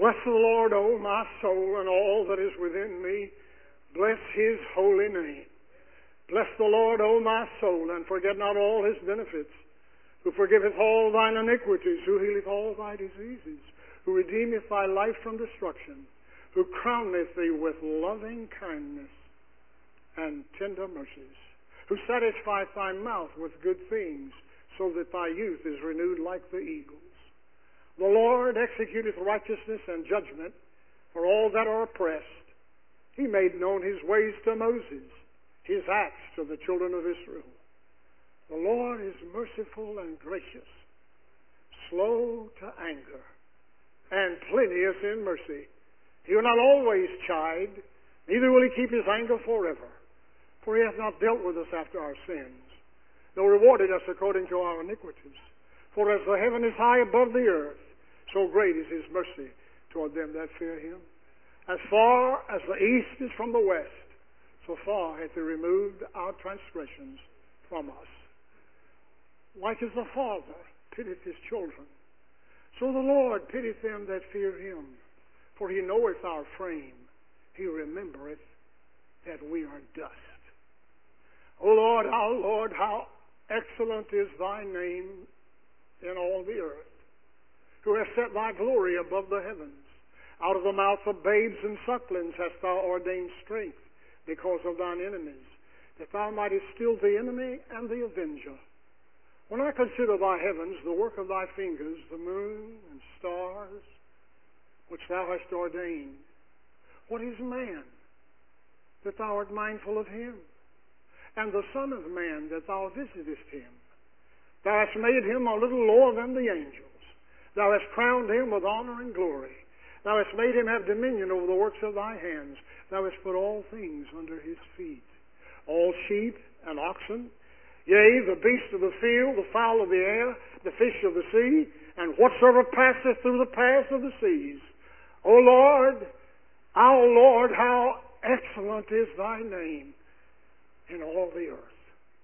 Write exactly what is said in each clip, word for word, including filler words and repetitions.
Bless the Lord, O my soul, and all that is within me. Bless His holy name. Bless the Lord, O my soul, and forget not all His benefits, who forgiveth all thine iniquities, who healeth all thy diseases, who redeemeth thy life from destruction, who crowneth thee with loving kindness and tender mercies, who satisfieth thy mouth with good things, so that thy youth is renewed like the eagles. The Lord executeth righteousness and judgment for all that are oppressed. He made known His ways to Moses, His acts to the children of Israel. The Lord is merciful and gracious, slow to anger, and plenteous in mercy. He will not always chide, neither will He keep His anger forever. For He hath not dealt with us after our sins, nor rewarded us according to our iniquities. For as the heaven is high above the earth, so great is His mercy toward them that fear Him. As far as the east is from the west, so far hath He removed our transgressions from us. Like as the Father pitieth His children, so the Lord pitieth them that fear Him. For He knoweth our frame. He remembereth that we are dust. O Lord, our Lord, how excellent is Thy name in all the earth, who hast set Thy glory above the heavens. Out of the mouth of babes and sucklings hast Thou ordained strength because of Thine enemies, that Thou mightest still the enemy and the avenger. When I consider Thy heavens, the work of Thy fingers, the moon and stars, which Thou hast ordained, what is man, that Thou art mindful of him? And the Son of Man, that Thou visitest him? Thou hast made him a little lower than the angels. Thou hast crowned him with honor and glory. Thou hast made him have dominion over the works of Thy hands. Thou hast put all things under his feet, all sheep and oxen, yea, the beasts of the field, the fowl of the air, the fish of the sea, and whatsoever passeth through the paths of the seas. O Lord, our Lord, how excellent is Thy name in all the earth.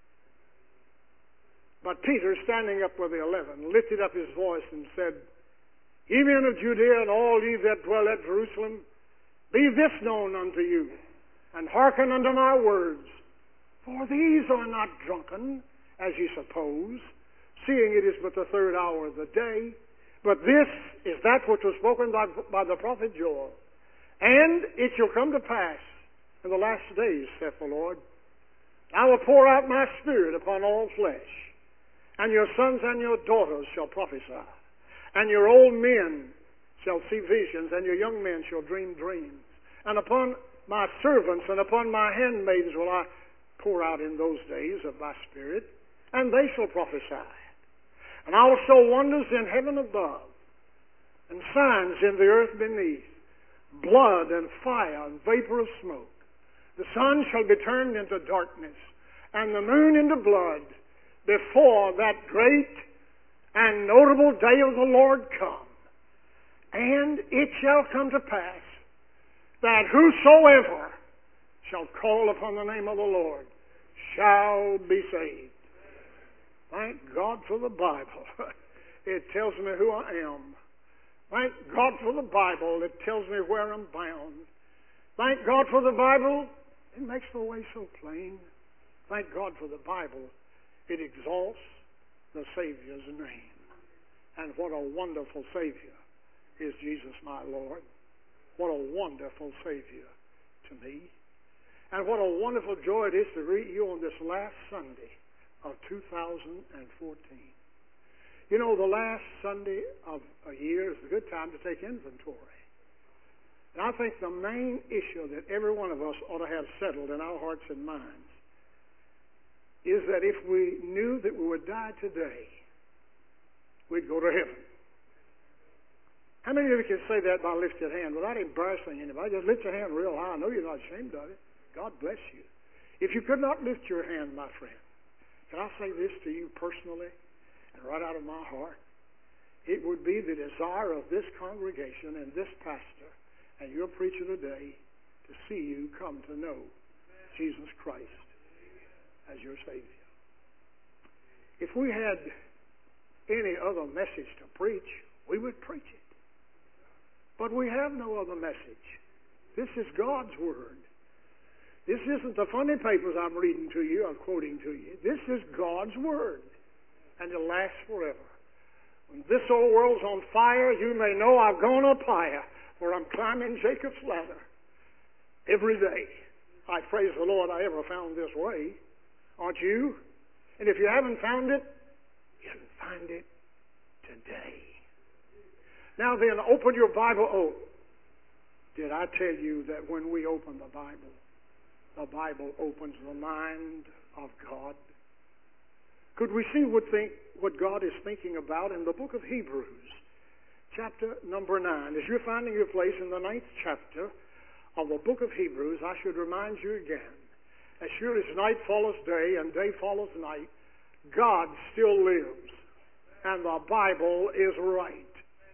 But Peter, standing up with the eleven, lifted up his voice and said, Ye men of Judea, and all ye that dwell at Jerusalem, be this known unto you, and hearken unto my words. For these are not drunken, as ye suppose, seeing it is but the third hour of the day. But this is that which was spoken by, by the prophet Joel. And it shall come to pass in the last days, saith the Lord, I will pour out my Spirit upon all flesh, and your sons and your daughters shall prophesy, and your old men shall see visions, and your young men shall dream dreams. And upon my servants and upon my handmaids will I pour out in those days of my Spirit, and they shall prophesy. And I will show wonders in heaven above, and signs in the earth beneath, blood and fire and vapor of smoke. The sun shall be turned into darkness, and the moon into blood, before that great and notable day of the Lord come. And it shall come to pass that whosoever shall call upon the name of the Lord shall be saved. Thank God for the Bible. It tells me who I am. Thank God for the Bible. It tells me where I'm bound. Thank God for the Bible. It makes the way so plain. Thank God for the Bible. It exalts the Savior's name. And what a wonderful Savior is Jesus my Lord. What a wonderful Savior to me. And what a wonderful joy it is to greet you on this last Sunday of two thousand fourteen. You know, the last Sunday of a year is a good time to take inventory. And I think the main issue that every one of us ought to have settled in our hearts and minds is that if we knew that we would die today, we'd go to heaven. How many of you can say that by lifting your hand without embarrassing anybody? Just lift your hand real high. I know you're not ashamed of it. God bless you. If you could not lift your hand, my friend, can I say this to you personally and right out of my heart? It would be the desire of this congregation and this pastor and your preacher today to see you come to know Jesus Christ as your Savior. If we had any other message to preach, we would preach it. But we have no other message. This is God's Word. This isn't the funny papers I'm reading to you, I'm quoting to you. This is God's Word. And it'll last forever. When this old world's on fire, you may know I've gone up higher, for I'm climbing Jacob's ladder every day. I praise the Lord I ever found this way. Aren't you? And if you haven't found it, you can find it today. Now then, open your Bible. Oh, did I tell you that when we open the Bible, the Bible opens the mind of God? Could we see what, think, what God is thinking about in the book of Hebrews, chapter number nine? As you're finding your place in the ninth chapter of the book of Hebrews, I should remind you again, as sure as night follows day and day follows night, God still lives, and the Bible is right.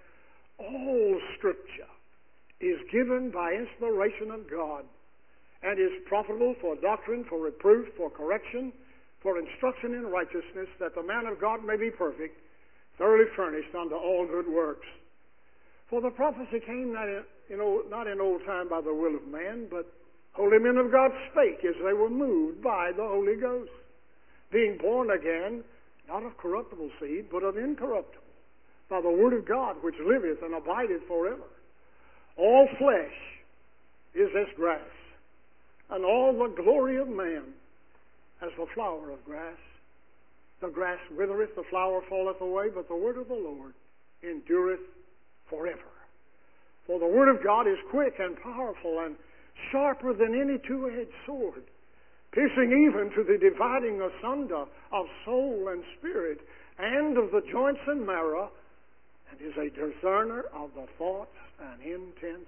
All Scripture is given by inspiration of God and is profitable for doctrine, for reproof, for correction, for instruction in righteousness, that the man of God may be perfect, thoroughly furnished unto all good works. For the prophecy came not in, you know, not in old time by the will of man, but holy men of God spake as they were moved by the Holy Ghost, being born again, not of corruptible seed, but of incorruptible, by the word of God, which liveth and abideth forever. All flesh is as grass, and all the glory of man as the flower of grass. The grass withereth, the flower falleth away, but the word of the Lord endureth forever. For the word of God is quick and powerful and sharper than any two-edged sword, piercing even to the dividing asunder of soul and spirit, and of the joints and marrow, and is a discerner of the thoughts and intents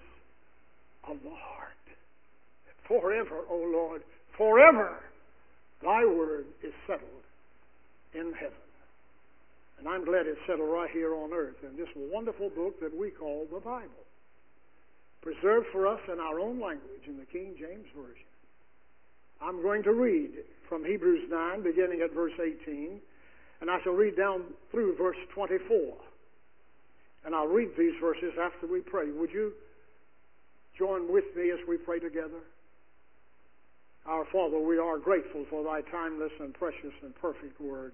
of the heart. Forever, O Lord, forever, thy word is settled in heaven. And I'm glad it's settled right here on earth in this wonderful book that we call the Bible, preserved for us in our own language in the King James Version. I'm going to read from Hebrews nine, beginning at verse eighteen, and I shall read down through verse twenty-four. And I'll read these verses after we pray. Would you join with me as we pray together? Our Father, we are grateful for thy timeless and precious and perfect word.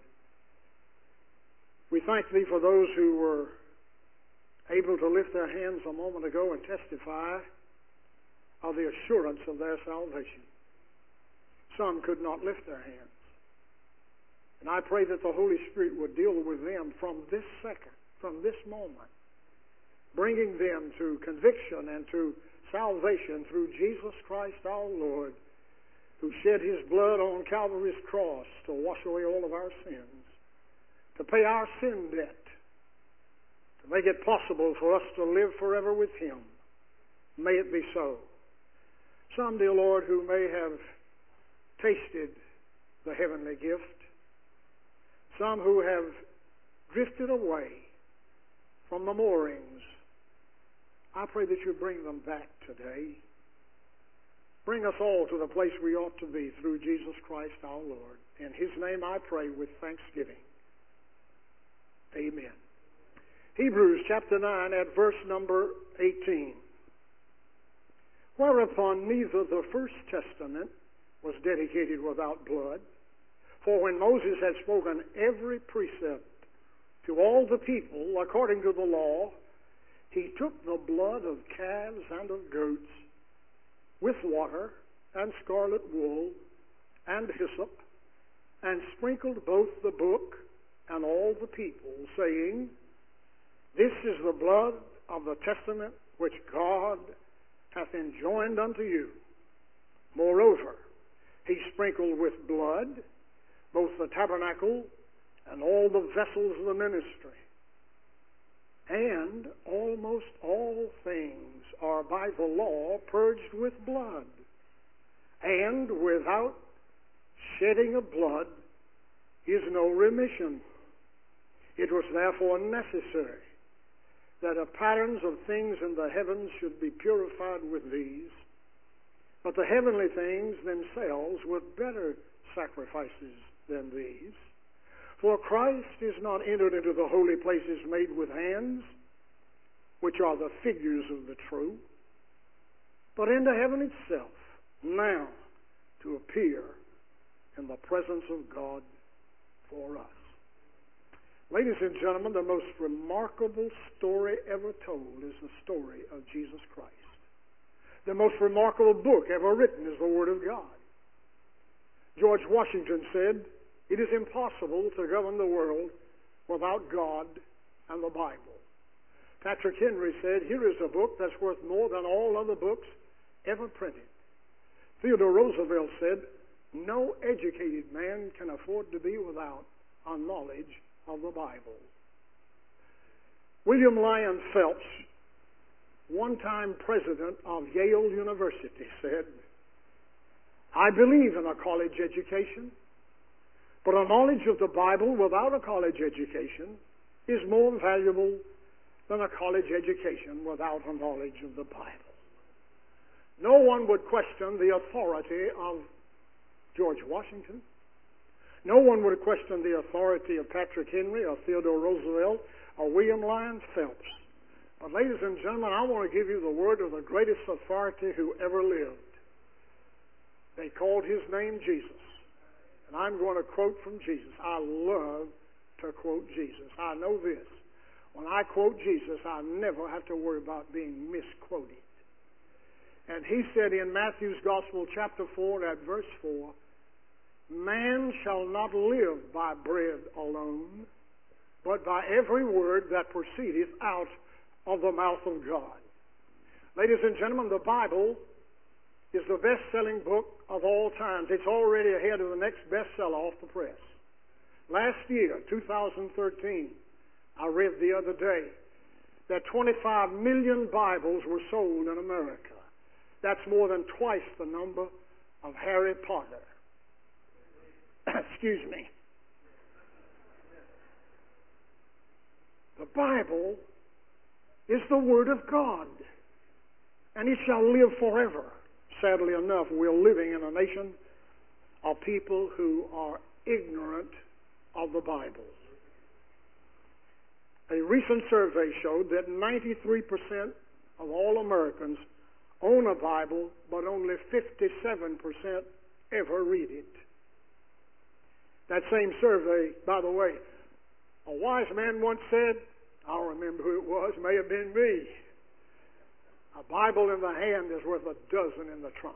We thank thee for those who were able to lift their hands a moment ago and testify of the assurance of their salvation. Some could not lift their hands. And I pray that the Holy Spirit would deal with them from this second, from this moment, bringing them to conviction and to salvation through Jesus Christ our Lord, who shed his blood on Calvary's cross to wash away all of our sins, to pay our sin debt, to make it possible for us to live forever with him. May it be so. Some, dear Lord, who may have tasted the heavenly gift, some who have drifted away from the moorings, I pray that you bring them back today. Bring us all to the place we ought to be through Jesus Christ our Lord. In his name I pray with thanksgiving. Amen. Hebrews chapter nine at verse number eighteen. Whereupon neither the first testament was dedicated without blood, for when Moses had spoken every precept to all the people according to the law, he took the blood of calves and of goats with water and scarlet wool and hyssop, and sprinkled both the book and all the people, saying, This is the blood of the testament which God hath enjoined unto you. Moreover, he sprinkled with blood both the tabernacle and all the vessels of the ministry. And almost all things are by the law purged with blood, and without shedding of blood is no remission. It was therefore necessary that the patterns of things in the heavens should be purified with these, but the heavenly things themselves were better sacrifices than these. For Christ is not entered into the holy places made with hands, which are the figures of the true, but into heaven itself, now to appear in the presence of God for us. Ladies and gentlemen, the most remarkable story ever told is the story of Jesus Christ. The most remarkable book ever written is the Word of God. George Washington said, "It is impossible to govern the world without God and the Bible." Patrick Henry said, "Here is a book that's worth more than all other books ever printed." Theodore Roosevelt said, "No educated man can afford to be without a knowledge of the Bible." William Lyon Phelps, one-time president of Yale University, said, "I believe in a college education, but a knowledge of the Bible without a college education is more valuable than a college education without a knowledge of the Bible." No one would question the authority of George Washington. No one would question the authority of Patrick Henry or Theodore Roosevelt or William Lyon Phelps. But ladies and gentlemen, I want to give you the word of the greatest authority who ever lived. They called his name Jesus. And I'm going to quote from Jesus. I love to quote Jesus. I know this. When I quote Jesus, I never have to worry about being misquoted. And he said in Matthew's Gospel, chapter four, at verse four, "Man shall not live by bread alone, but by every word that proceedeth out of the mouth of God." Ladies and gentlemen, the Bible is the best-selling book of all times. It's already ahead of the next bestseller off the press. Last year, two thousand thirteen, I read the other day that twenty-five million Bibles were sold in America. That's more than twice the number of Harry Potter. Excuse me. The Bible is the Word of God, and it shall live forever. Sadly enough, we're living in a nation of people who are ignorant of the Bible. A recent survey showed that ninety-three percent of all Americans own a Bible, but only fifty-seven percent ever read it. That same survey, by the way, a wise man once said, I don't remember who it was, may have been me, a Bible in the hand is worth a dozen in the trunk.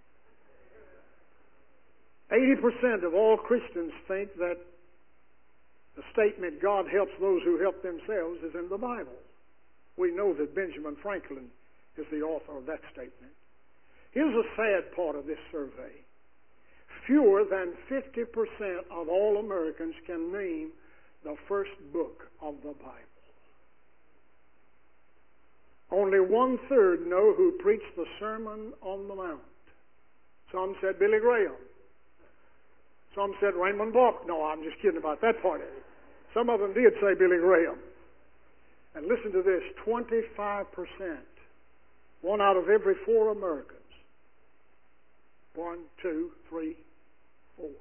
eighty percent of all Christians think that the statement, God helps those who help themselves, is in the Bible. We know that Benjamin Franklin is the author of that statement. Here's a sad part of this survey. Fewer than fifty percent of all Americans can name the first book of the Bible. Only one-third know who preached the Sermon on the Mount. Some said Billy Graham. Some said Raymond Balk. No, I'm just kidding about that part of it. Some of them did say Billy Graham. And listen to this, twenty-five percent. One out of every four Americans. One, two, three, four.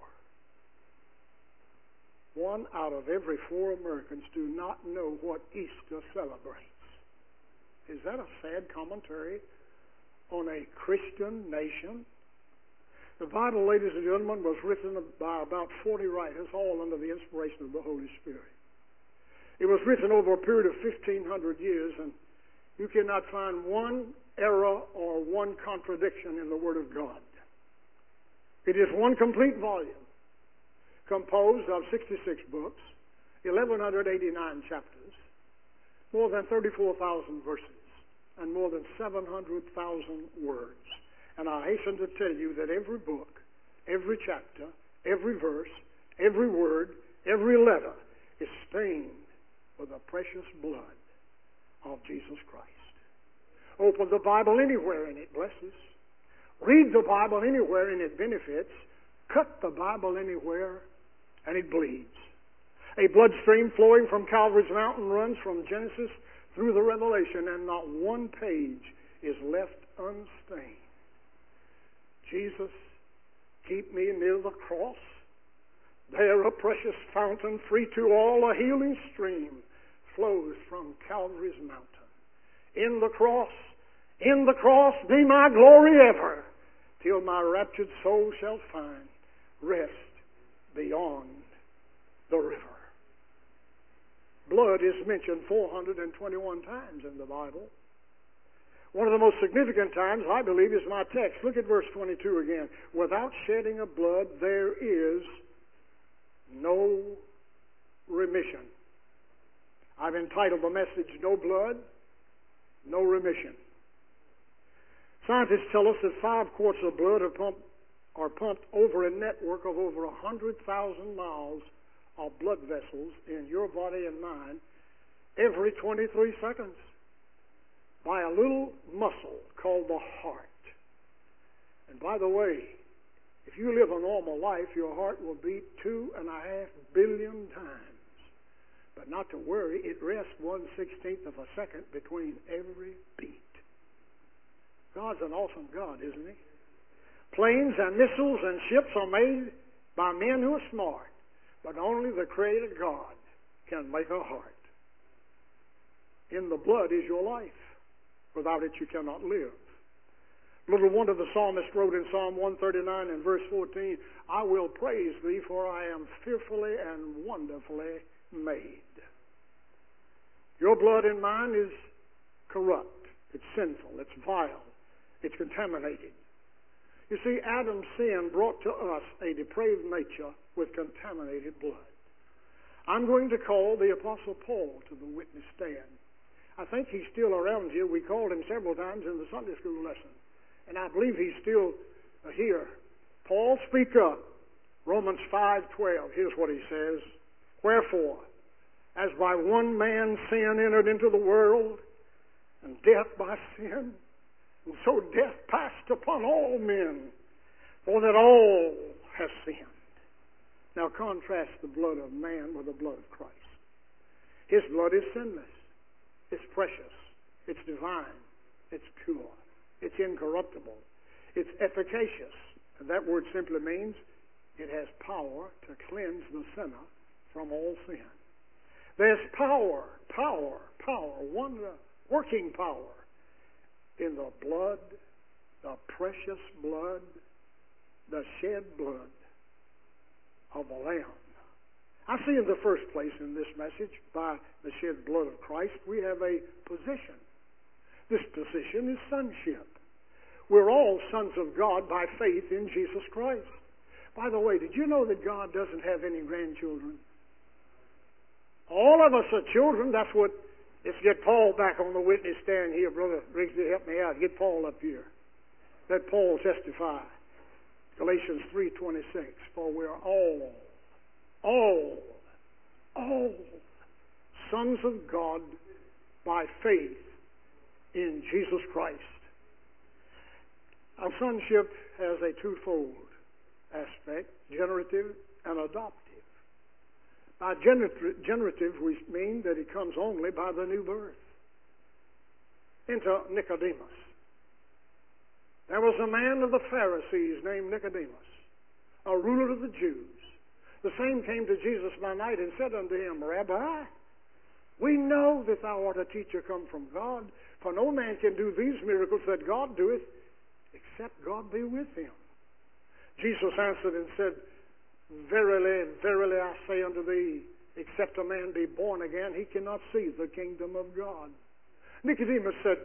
One out of every four Americans do not know what Easter celebrates. Is that a sad commentary on a Christian nation? The Bible, ladies and gentlemen, was written by about forty writers, all under the inspiration of the Holy Spirit. It was written over a period of fifteen hundred years, and you cannot find one error or one contradiction in the Word of God. It is one complete volume, composed of sixty-six books, eleven eighty-nine chapters, more than thirty-four thousand verses, and more than seven hundred thousand words. And I hasten to tell you that every book, every chapter, every verse, every word, every letter is stained with the precious blood of Jesus Christ. Open the Bible anywhere and it blesses. Read the Bible anywhere and it benefits. Cut the Bible anywhere and it bleeds. A bloodstream flowing from Calvary's mountain runs from Genesis through the Revelation, and not one page is left unstained. Jesus, keep me near the cross. There a precious fountain, free to all, a healing stream, flows from Calvary's mountain. in the cross, in the cross be my glory ever, till my raptured soul shall find rest beyond the river. Blood is mentioned four hundred twenty-one times in the Bible. One of the most significant times, I believe, is my text. Look at verse twenty-two again. Without shedding of blood, there is no remission. I've entitled the message, No Blood, No Remission. Scientists tell us that five quarts of blood are pumped, are pumped over a network of over one hundred thousand miles of blood vessels in your body and mine every twenty-three seconds by a little muscle called the heart. And by the way, if you live a normal life, your heart will beat two and a half billion times. But not to worry, it rests one sixteenth of a second between every beat. God's an awesome God, isn't He? Planes and missiles and ships are made by men who are smart, but only the Creator God can make a heart. In the blood is your life. Without it you cannot live. Little wonder the psalmist wrote in Psalm one thirty-nine and verse fourteen, I will praise Thee, for I am fearfully and wonderfully made. Your blood and mine is corrupt. It's sinful. It's vile. It's contaminated. You see, Adam's sin brought to us a depraved nature with contaminated blood. I'm going to call the Apostle Paul to the witness stand. I think he's still around here. We called him several times in the Sunday school lesson. And I believe he's still here. Paul, speak up. Romans five twelve. Here's what he says. Wherefore, as by one man sin entered into the world, and death by sin, and so death passed upon all men, for that all have sinned. Now contrast the blood of man with the blood of Christ. His blood is sinless. It's precious. It's divine. It's pure. It's incorruptible. It's efficacious. And that word simply means it has power to cleanse the sinner from all sin. There's power, power, power, wonder, working power in the blood, the precious blood, the shed blood of the Lamb. I see in the first place in this message, by the shed blood of Christ, we have a position. This position is sonship. We're all sons of God by faith in Jesus Christ. By the way, did you know that God doesn't have any grandchildren? All of us are children. That's what, let's get Paul back on the witness stand here. Brother Rigsby, help me out. Get Paul up here. Let Paul testify. Galatians three twenty-six, for we're all All, all sons of God by faith in Jesus Christ. Our sonship has a twofold aspect, generative and adoptive. By generative, we mean that it comes only by the new birth. Enter Nicodemus. There was a man of the Pharisees named Nicodemus, a ruler of the Jews. The same came to Jesus by night and said unto him, Rabbi, we know that thou art a teacher come from God, for no man can do these miracles that God doeth, except God be with him. Jesus answered and said, Verily, verily, I say unto thee, except a man be born again, he cannot see the kingdom of God. Nicodemus said,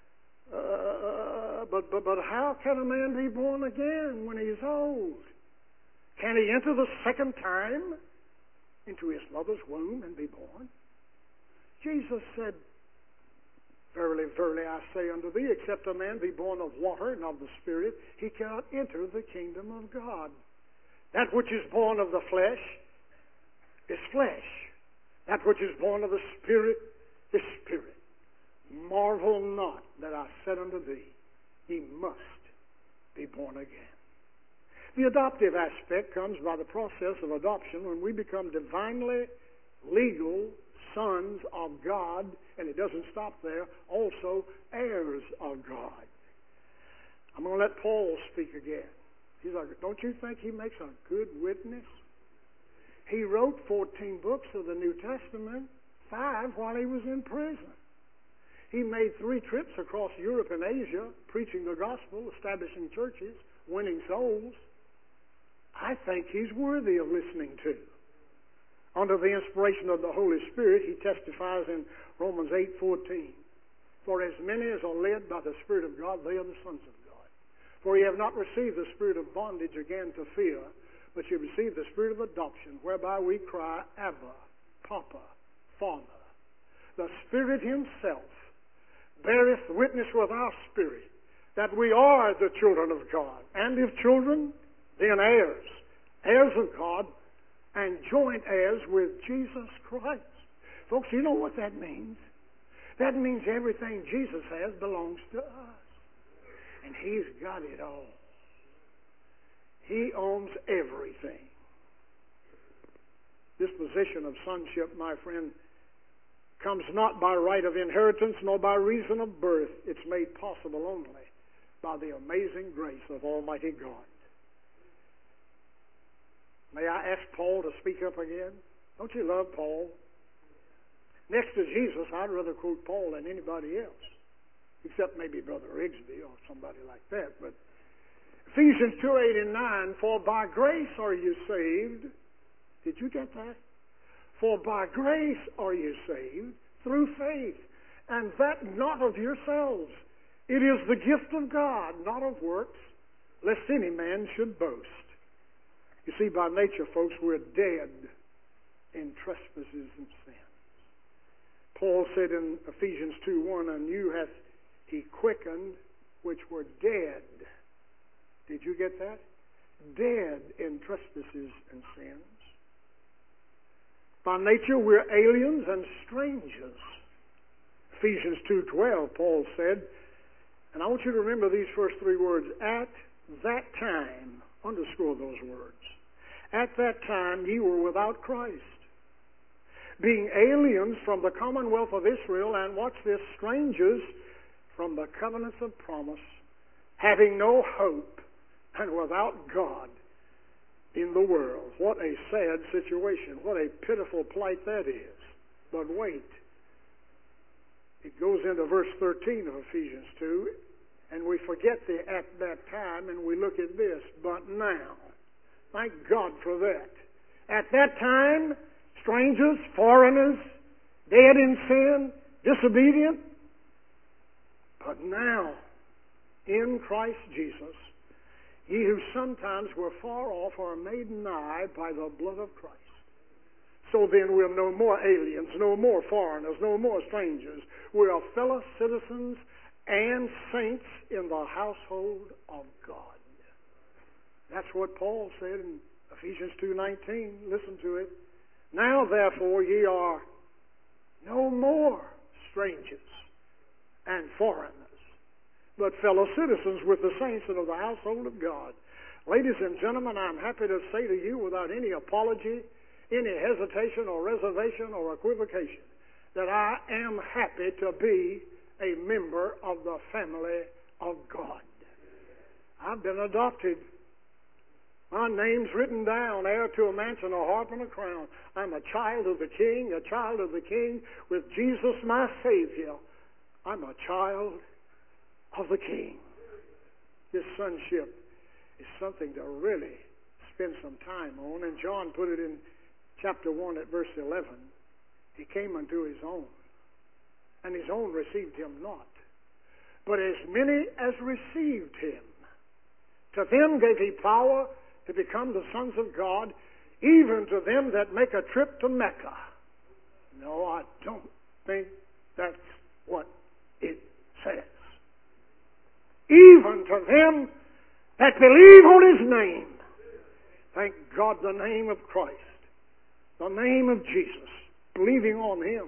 uh, but, but, but how can a man be born again when he is old? Can he enter the second time into his mother's womb and be born? Jesus said, Verily, verily, I say unto thee, except a man be born of water and of the Spirit, he cannot enter the kingdom of God. That which is born of the flesh is flesh. That which is born of the Spirit is spirit. Marvel not that I said unto thee, ye must be born again. The adoptive aspect comes by the process of adoption when we become divinely legal sons of God, and it doesn't stop there, also heirs of God. I'm going to let Paul speak again. He's like, don't you think he makes a good witness? He wrote fourteen books of the New Testament, five while he was in prison. He made three trips across Europe and Asia, preaching the gospel, establishing churches, winning souls. I think he's worthy of listening to. Under the inspiration of the Holy Spirit, he testifies in Romans eight fourteen. For as many as are led by the Spirit of God, they are the sons of God. For ye have not received the spirit of bondage again to fear, but ye received the spirit of adoption, whereby we cry, Abba, Papa, Father. The Spirit himself beareth witness with our spirit that we are the children of God. And if children, then heirs, heirs of God, and joint heirs with Jesus Christ. Folks, you know what that means? That means everything Jesus has belongs to us. And he's got it all. He owns everything. This position of sonship, my friend, comes not by right of inheritance nor by reason of birth. It's made possible only by the amazing grace of Almighty God. May I ask Paul to speak up again? Don't you love Paul? Next to Jesus, I'd rather quote Paul than anybody else, except maybe Brother Rigsby or somebody like that. But Ephesians two, eight and nine, for by grace are you saved. Did you get that? For by grace are you saved through faith, and that not of yourselves. It is the gift of God, not of works, lest any man should boast. You see, by nature, folks, we're dead in trespasses and sins. Paul said in Ephesians two one, and you hath he quickened which were dead. Did you get that? Dead in trespasses and sins. By nature, we're aliens and strangers. Ephesians two twelve, Paul said, and I want you to remember these first three words, at that time, underscore those words. At that time ye were without Christ, being aliens from the commonwealth of Israel, and watch this, strangers from the covenants of promise, having no hope, and without God in the world. What a sad situation. What a pitiful plight that is. But wait. It goes into verse thirteen of Ephesians two, and we forget the at that time, and we look at this, but now. Thank God for that. At that time, strangers, foreigners, dead in sin, disobedient. But now, in Christ Jesus, ye who sometimes were far off are made nigh by the blood of Christ. So then we're no more aliens, no more foreigners, no more strangers. We are fellow citizens and saints in the household of God. That's what Paul said in Ephesians two nineteen. Listen to it. Now therefore ye are no more strangers and foreigners, but fellow citizens with the saints and of the household of God. Ladies and gentlemen, I'm happy to say to you without any apology, any hesitation or reservation or equivocation, that I am happy to be a member of the family of God. I've been adopted. My name's written down, heir to a mansion, a harp, and a crown. I'm a child of the King, a child of the King with Jesus my Savior. I'm a child of the King. This sonship is something to really spend some time on. And John put it in chapter one at verse eleven. He came unto his own, and his own received him not. But as many as received him, to them gave he power to become the sons of God, even to them that make a trip to Mecca. No, I don't think that's what it says. Even to them that believe on his name. Thank God, the name of Christ, the name of Jesus, believing on him.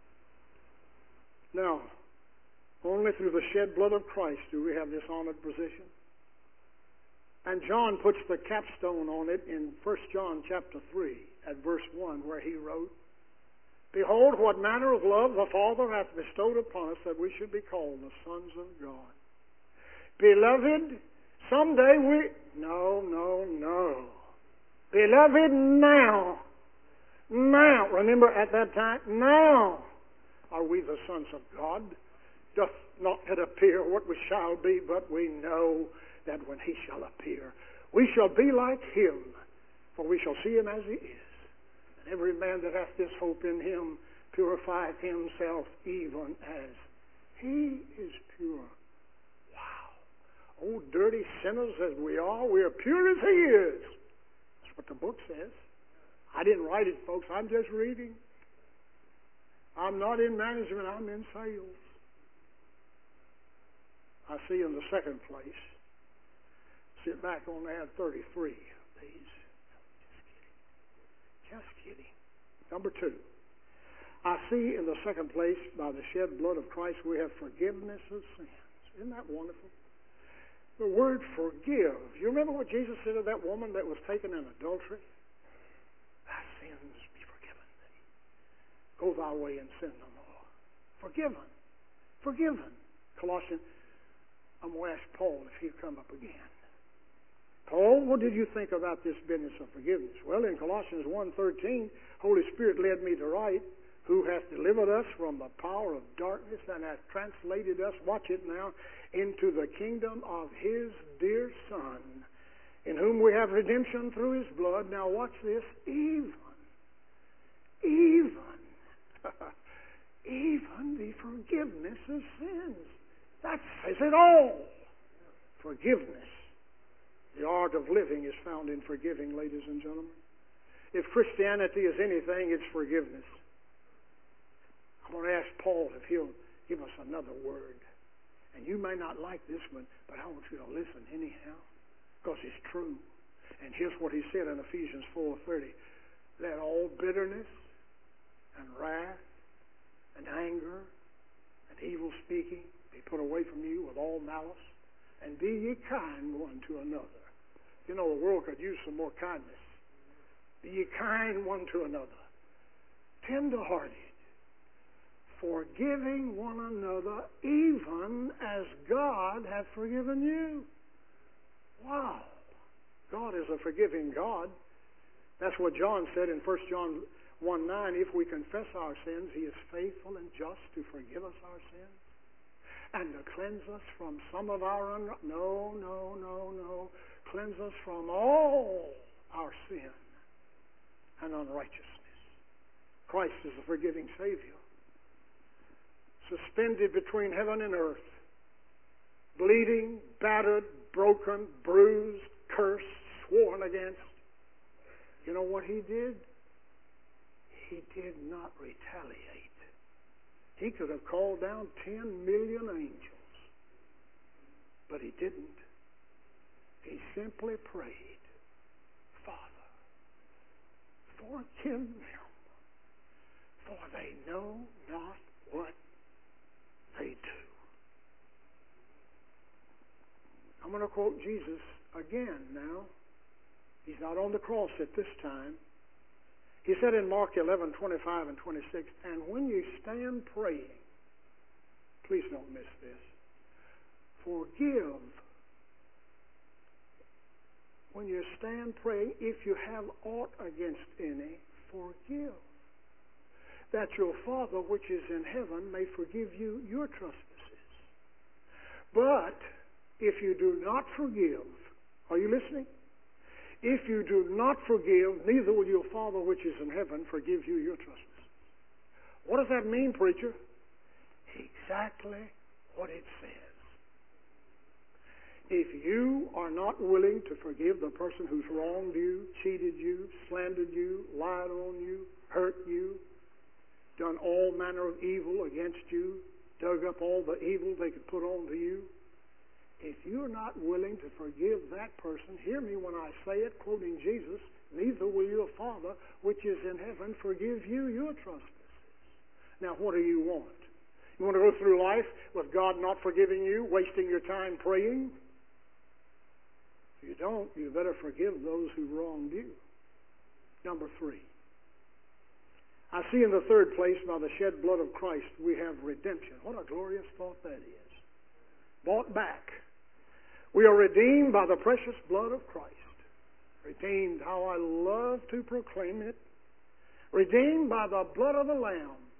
Now, only through the shed blood of Christ do we have this honored position. And John puts the capstone on it in First John chapter three at verse one, where he wrote, Behold, what manner of love the Father hath bestowed upon us, that we should be called the sons of God. Beloved, someday we... No, no, no. Beloved, now. Now. Remember at that time? Now are we the sons of God. doth not yet appear what we shall be, but we know that when he shall appear, we shall be like him, for we shall see him as he is. And every man that hath this hope in him purifieth himself even as he is pure. Wow. Oh, dirty sinners as we are, we are pure as he is. That's what the book says. I didn't write it, folks. I'm just reading. I'm not in management. I'm in sales. I see in the second place. Sit back on ad thirty-three, please. Just kidding. Just kidding. Number two. I see in the second place, by the shed blood of Christ, we have forgiveness of sins. Isn't that wonderful? The word forgive. You remember what Jesus said to that woman that was taken in adultery? Thy sins be forgiven thee. Go thy way and sin no more. Forgiven. Forgiven. Colossians, I'm going to ask Paul if he'll come up again. Paul, what did you think about this business of forgiveness? Well, in Colossians one thirteen, Holy Spirit led me to write, who hath delivered us from the power of darkness and hath translated us, watch it now, into the kingdom of his dear Son, in whom we have redemption through his blood. Now watch this, even, even, even the forgiveness of sins. That says it all. Forgiveness. The art of living is found in forgiving, ladies and gentlemen. If Christianity is anything, it's forgiveness. I'm going to ask Paul if he'll give us another word. And you may not like this one, but I want you to listen anyhow, because it's true. And here's what he said in Ephesians four thirty. Let all bitterness and wrath and anger and evil speaking be put away from you with all malice, and be ye kind one to another. You know, the world could use some more kindness. Be ye kind one to another, tender-hearted, forgiving one another, even as God hath forgiven you. Wow. God is a forgiving God. That's what John said in First John one nine. If we confess our sins, he is faithful and just to forgive us our sins and to cleanse us from some of our un... No, no, no, no. Cleanse us from all our sin and unrighteousness. Christ is a forgiving Savior. Suspended between heaven and earth, bleeding, battered, broken, bruised, cursed, sworn against. You know what he did? He did not retaliate. He could have called down ten million angels, but he didn't. He simply prayed, Father, forgive them, for they know not what they do. I'm going to quote Jesus again now. He's not on the cross at this time. He said in Mark eleven, twenty-five and twenty-six, and when you stand praying, please don't miss this, forgive. When you stand praying, if you have aught against any, forgive, that your Father which is in heaven may forgive you your trespasses. But if you do not forgive, are you listening? If you do not forgive, neither will your Father which is in heaven forgive you your trespasses. What does that mean, preacher? Exactly what it says. If you are not willing to forgive the person who's wronged you, cheated you, slandered you, lied on you, hurt you, done all manner of evil against you, dug up all the evil they could put onto you, if you're not willing to forgive that person, hear me when I say it, quoting Jesus, neither will your Father which is in heaven forgive you your trespasses. Now, what do you want? You want to go through life with God not forgiving you, wasting your time praying? If you don't, you better forgive those who wronged you. Number three. I see in the third place, by the shed blood of Christ, we have redemption. What a glorious thought that is. Bought back. We are redeemed by the precious blood of Christ. Redeemed, how I love to proclaim it. Redeemed by the blood of the Lamb.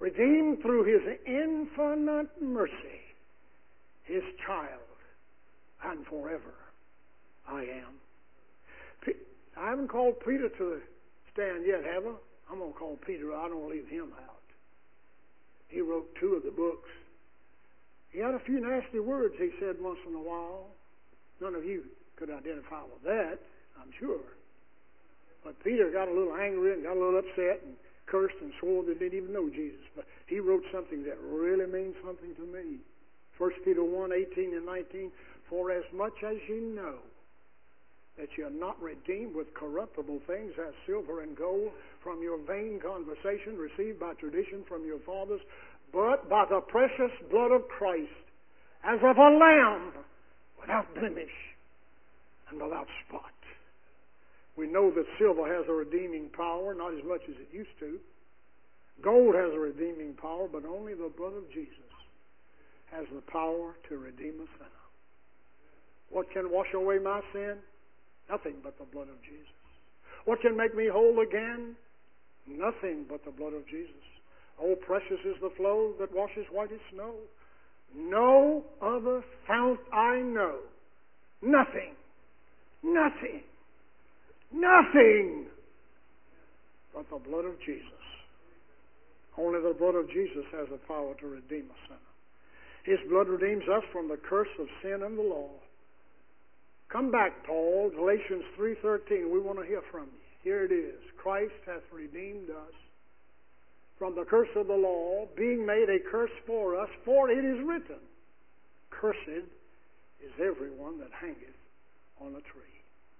redeemed through His infinite mercy, His child, and forever I am. I haven't called Peter to the stand yet, have I? I'm going to call Peter. I don't leave him out. He wrote two of the books. He had a few nasty words he said once in a while. None of you could identify with that, I'm sure. But Peter got a little angry and got a little upset and cursed and swore they didn't even know Jesus. But he wrote something that really means something to me. First Peter one, eighteen and nineteen. For as much as you know that you are not redeemed with corruptible things as silver and gold from your vain conversation received by tradition from your fathers, but by the precious blood of Christ, as of a lamb, without blemish and without spot. We know that silver has a redeeming power, not as much as it used to. Gold has a redeeming power, but only the blood of Jesus has the power to redeem a sinner. What can wash away my sin? Nothing but the blood of Jesus. What can make me whole again? Nothing but the blood of Jesus. Oh, precious is the flow that washes white as snow. No other fount I know. Nothing. Nothing. Nothing but the blood of Jesus. Only the blood of Jesus has the power to redeem a sinner. His blood redeems us from the curse of sin and the law. Come back, Paul, Galatians three thirteen. We want to hear from you. Here it is. Christ hath redeemed us from the curse of the law, being made a curse for us, for it is written, cursed is everyone that hangeth on a tree.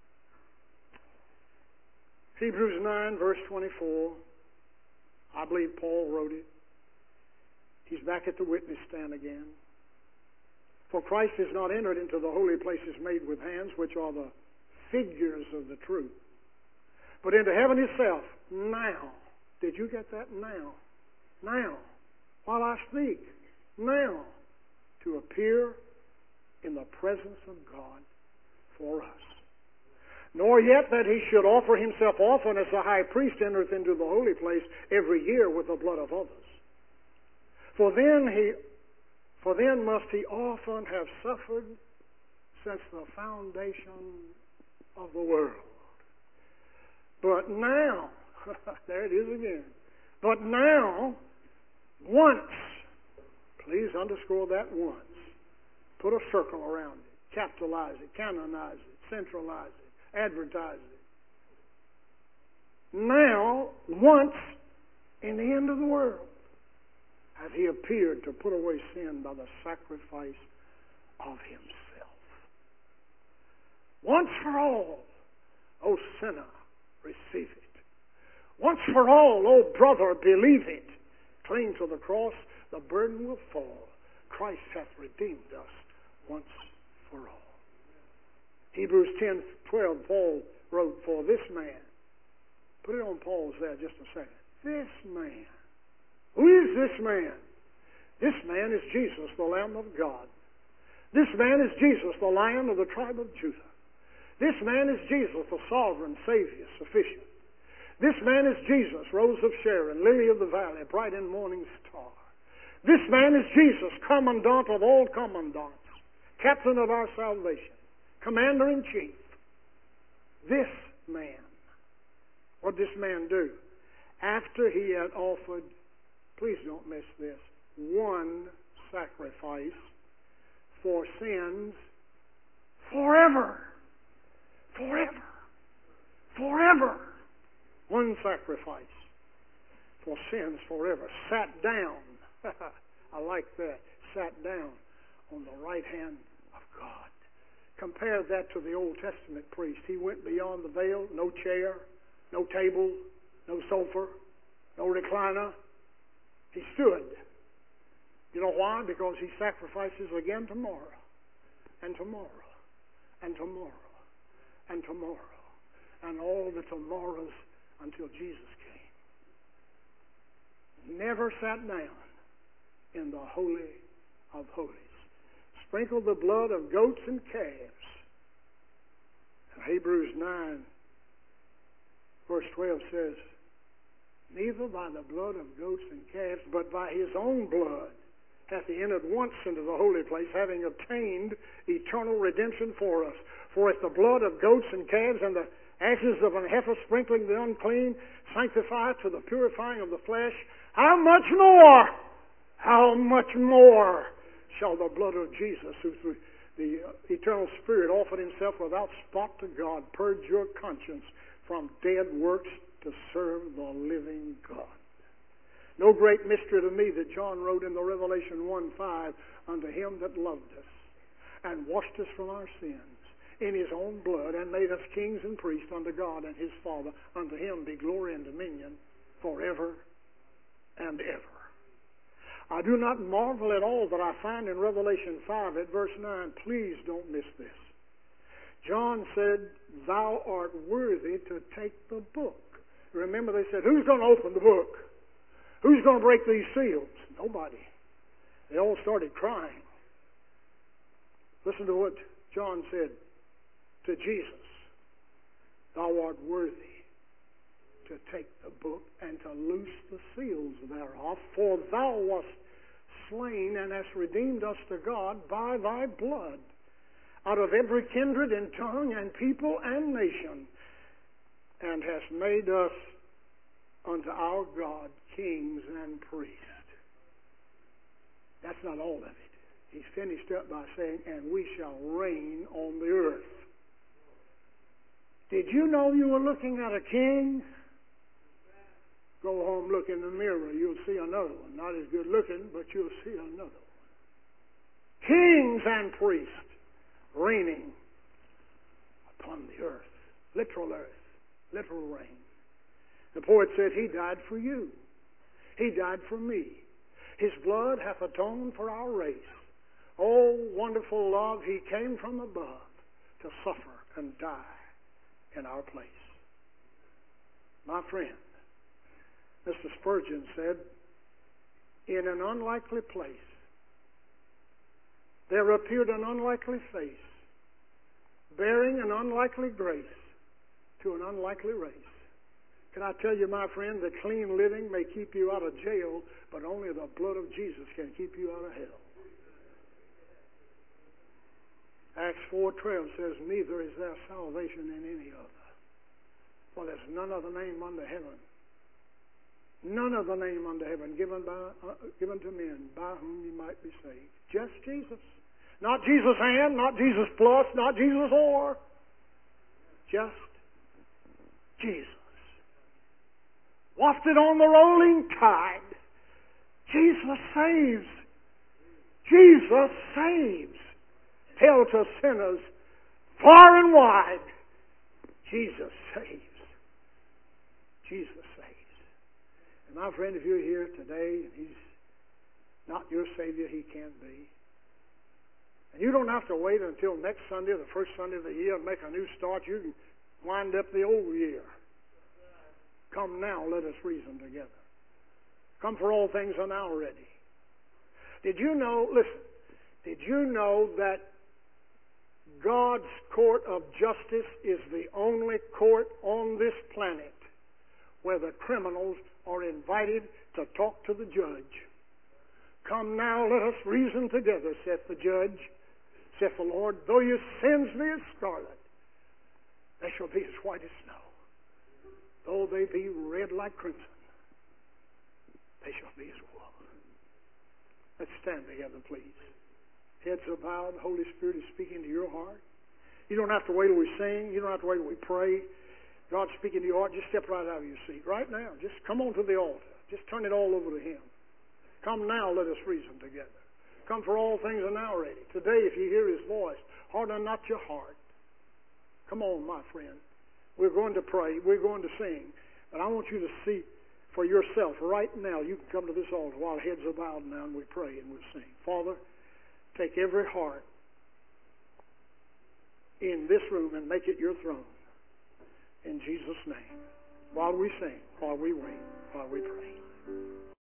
Hebrews nine, verse twenty-four. I believe Paul wrote it. He's back at the witness stand again. For Christ is not entered into the holy places made with hands, which are the figures of the truth, but into heaven itself, now. Did you get that? Now. Now. While I speak. Now. To appear in the presence of God for us. Nor yet that he should offer himself often as the high priest entereth into the holy place every year with the blood of others. For then he For then must he often have suffered since the foundation of the world. But now, there it is again. But now, once, please underscore that once. Put a circle around it. Capitalize it, canonize it, centralize it, advertise it. Now, once, in the end of the world, hath he appeared to put away sin by the sacrifice of himself. Once for all, O sinner, receive it. Once for all, O brother, believe it. Cling to the cross, the burden will fall. Christ hath redeemed us once for all. Hebrews ten twelve, Paul wrote, for this man, put it on pause there just a second. This man. Who is this man? This man is Jesus, the Lamb of God. This man is Jesus, the Lion of the tribe of Judah. This man is Jesus, the sovereign Savior, sufficient. This man is Jesus, Rose of Sharon, Lily of the Valley, bright and morning star. This man is Jesus, commandant of all commandants, captain of our salvation, commander-in-chief. This man. What did this man do? After he had offered, please don't miss this, one sacrifice for sins forever. Forever. Forever. One sacrifice for sins forever. Sat down. I like that. Sat down on the right hand of God. Compare that to the Old Testament priest. He went beyond the veil. No chair, no table, no sofa, no recliner. He stood. You know why? Because he sacrifices again tomorrow, and tomorrow, and tomorrow, and tomorrow, and all the tomorrows until Jesus came. Never sat down in the Holy of Holies. Sprinkled the blood of goats and calves. And Hebrews nine, verse twelve says, neither by the blood of goats and calves, but by his own blood hath he entered once into the holy place, having obtained eternal redemption for us. For if the blood of goats and calves and the ashes of an heifer sprinkling the unclean sanctify to the purifying of the flesh, how much more, how much more shall the blood of Jesus, who through the eternal Spirit offered himself without spot to God, purge your conscience from dead works to serve the living God. No great mystery to me that John wrote in the Revelation one five, unto him that loved us and washed us from our sins in his own blood and made us kings and priests unto God and his Father. Unto him be glory and dominion forever and ever. I do not marvel at all that I find in Revelation five at verse nine. Please don't miss this. John said, thou art worthy to take the book. Remember, they said, who's going to open the book? Who's going to break these seals? Nobody. They all started crying. Listen to what John said to Jesus. Thou art worthy to take the book and to loose the seals thereof, for thou wast slain and hast redeemed us to God by thy blood out of every kindred and tongue and people and nation, and hast made us unto our God kings and priests. That's not all of it. He's finished up by saying, and we shall reign on the earth. Did you know you were looking at a king? Go home, look in the mirror, you'll see another one. Not as good looking, but you'll see another one. Kings and priests reigning upon the earth. Literal earth. Literal reign. The poet said, he died for you. He died for me. His blood hath atoned for our race. Oh, wonderful love, he came from above to suffer and die in our place. My friend, Mister Spurgeon said, in an unlikely place, there appeared an unlikely face, bearing an unlikely grace to an unlikely race. Can I tell you, my friend, that clean living may keep you out of jail, but only the blood of Jesus can keep you out of hell. Acts four twelve says, neither is there salvation in any other. For there's none other name under heaven. None other name under heaven given by uh, given to men by whom you might be saved. Just Jesus. Not Jesus and, not Jesus plus, not Jesus or. Just Jesus. Wafted on the rolling tide. Jesus saves. Jesus saves. Tell to sinners far and wide, Jesus saves. Jesus saves. And my friend, if you're here today and he's not your Savior, he can be. And you don't have to wait until next Sunday, the first Sunday of the year, and make a new start. You can wind up the old year. Come now, let us reason together. Come, for all things are now ready. Did you know, listen, did you know that God's court of justice is the only court on this planet where the criminals are invited to talk to the judge? Come now, let us reason together, saith the judge. Saith the Lord, though your sins be as scarlet, they shall be as white as snow. Though they be red like crimson, they shall be as wool. Let's stand together, please. Heads are bowed. The Holy Spirit is speaking to your heart. You don't have to wait till we sing. You don't have to wait till we pray. God's speaking to your heart. Just step right out of your seat. Right now. Just come on to the altar. Just turn it all over to Him. Come now, let us reason together. Come, for all things are now ready. Today, if you hear His voice, harden not your heart. Come on, my friend. We're going to pray. We're going to sing. But I want you to see for yourself right now. You can come to this altar while heads are bowed now and we pray and we'll sing. Father, take every heart in this room and make it your throne. In Jesus' name. While we sing, while we wait, while we pray.